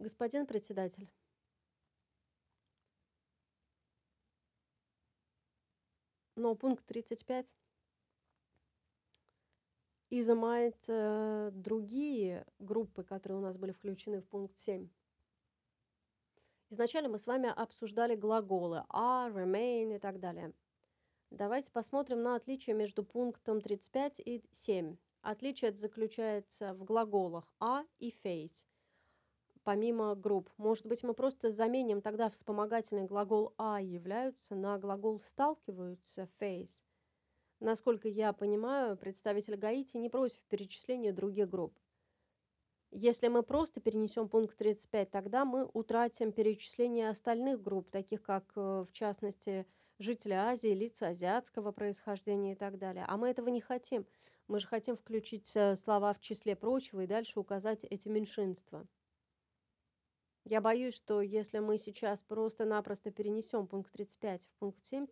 Господин председатель, но пункт 35 изымает, другие группы, которые у нас были включены в пункт 7. Изначально мы с вами обсуждали глаголы are, remain и так далее. Давайте посмотрим на отличие между пунктом 35 и 7. Отличие это заключается в глаголах are и face, помимо групп. Может быть, мы просто заменим тогда вспомогательный глагол are являются на глагол сталкиваются face. Насколько я понимаю, представитель Гаити не против перечисления других групп. Если мы просто перенесем пункт 35, тогда мы утратим перечисление остальных групп, таких как, в частности, жители Азии, лица азиатского происхождения и так далее. А мы этого не хотим. Мы же хотим включить слова в числе прочего и дальше указать эти меньшинства. Я боюсь, что если мы сейчас просто-напросто перенесем пункт 35 в пункт 7,